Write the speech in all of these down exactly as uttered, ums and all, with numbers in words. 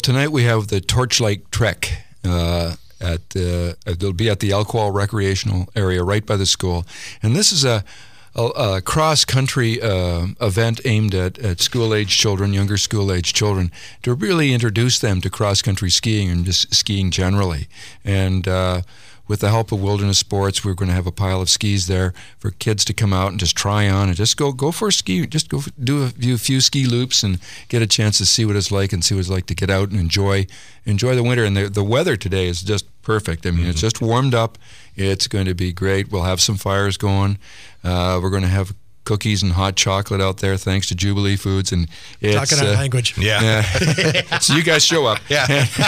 tonight we have the Torchlight Trek. Uh, at uh, it'll be at the Elkwall Recreational Area right by the school. And this is a, a, a cross-country uh, event aimed at, at school-age children, younger school-age children, to really introduce them to cross-country skiing and just skiing generally. And uh, with the help of Wilderness Sports, we're going to have a pile of skis there for kids to come out and just try on and just go go for a ski, just go for, do a few, few ski loops and get a chance to see what it's like and see what it's like to get out and enjoy enjoy the winter. And the, the weather today is just perfect. I mean, mm-hmm. It's just warmed up. It's going to be great. We'll have some fires going. Uh, we're going to have cookies and hot chocolate out there, thanks to Jubilee Foods. And it's, talking our uh, language. Yeah. Uh, so you guys show up. Yeah.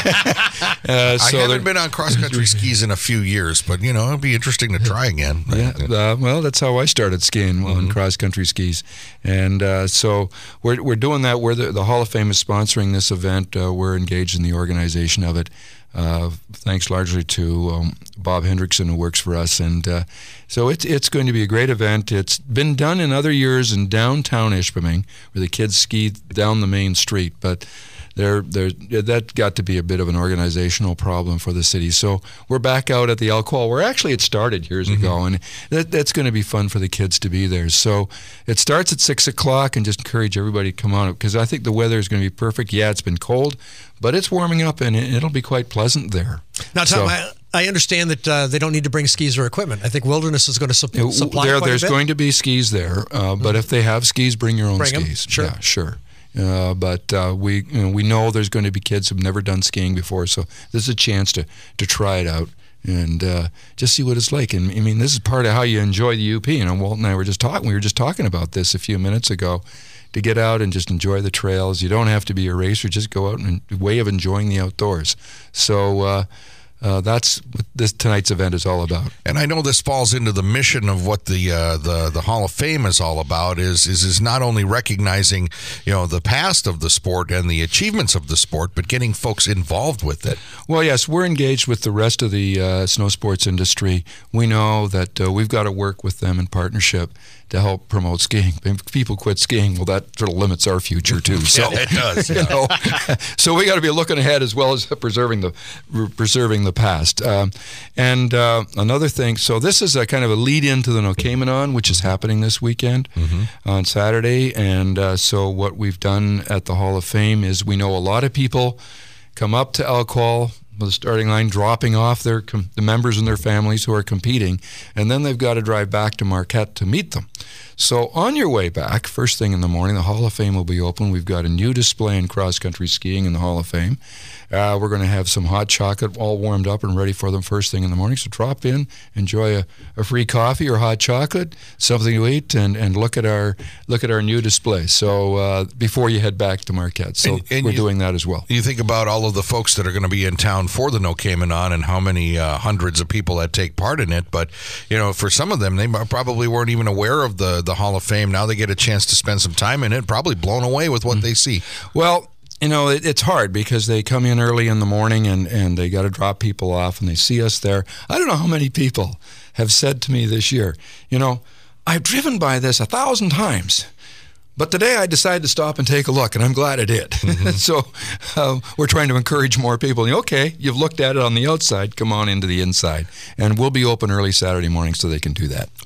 uh, so I haven't been on cross-country skis in a few years, but, you know, it'll be interesting to try again. Yeah. Uh, well, that's how I started skiing, mm-hmm. on cross-country skis. And uh, so we're we're doing that. We're the, the Hall of Fame is sponsoring this event. Uh, we're engaged in the organization of it. Uh, thanks largely to um, Bob Hendrickson, who works for us, and uh, so it's it's going to be a great event. It's been done in other years in downtown Ishpeming, where the kids ski down the main street, but there there that got to be a bit of an organizational problem for the city. So we're back out at the Elkwall, where actually it started years mm-hmm. ago, and that that's going to be fun for the kids to be there. So it starts at six o'clock, and just encourage everybody to come on, because I think the weather is going to be perfect. Yeah, it's been cold, but it's warming up, and it'll be quite pleasant there. Now, Tom, so, I, I understand that uh, they don't need to bring skis or equipment. I think Wilderness is going to su- supply there, quite There's a bit. going to be skis there, uh, but mm-hmm. if they have skis, bring your own bring skis. Them? Sure. Yeah, sure. Uh, but uh, we you know, we know there's going to be kids who've never done skiing before, so this is a chance to, to try it out and uh, just see what it's like. And I mean, this is part of how you enjoy the U P. You know, Walt and I were just talking. We were just talking about this a few minutes ago. To get out and just enjoy the trails. You don't have to be a racer. Just go out and a way of enjoying the outdoors. So uh, uh, that's what this tonight's event is all about. And I know this falls into the mission of what the uh, the the Hall of Fame is all about. Is is is not only recognizing, you know, the past of the sport and the achievements of the sport, but getting folks involved with it. Well, yes, we're engaged with the rest of the uh, snow sports industry. We know that uh, we've got to work with them in partnership to help promote skiing. If people quit skiing, well, that sort of limits our future too. So yeah, it does. Yeah. You know, so we got to be looking ahead as well as preserving the preserving the past. Um, and uh, another thing, so this is a kind of a lead into the Nokemanon, which is happening this weekend mm-hmm. on Saturday. And uh, so what we've done at the Hall of Fame is we know a lot of people come up to Elkwall, the starting line, dropping off their com- the members and their families who are competing, and then they've got to drive back to Marquette to meet them. So on your way back, first thing in the morning, the Hall of Fame will be open. We've got a new display in cross-country skiing in the Hall of Fame. Uh, we're going to have some hot chocolate all warmed up and ready for them first thing in the morning. So drop in, enjoy a, a free coffee or hot chocolate, something to eat, and, and look at our look at our new display. So uh, before you head back to Marquette, so and, and we're you, doing that as well. You think about all of the folks that are going to be in town for the Nokemanon and how many uh, hundreds of people that take part in it. But you know, for some of them, they probably weren't even aware of the the Hall of Fame. Now they get a chance to spend some time in it, probably blown away with what mm-hmm. they see. Well, you know, it, it's hard because they come in early in the morning and, and they got to drop people off and they see us there. I don't know how many people have said to me this year, you know, I've driven by this a thousand times, but today I decided to stop and take a look, and I'm glad I did. Mm-hmm. so uh, we're trying to encourage more people. Okay, you've looked at it on the outside, come on into the inside. And we'll be open early Saturday morning so they can do that.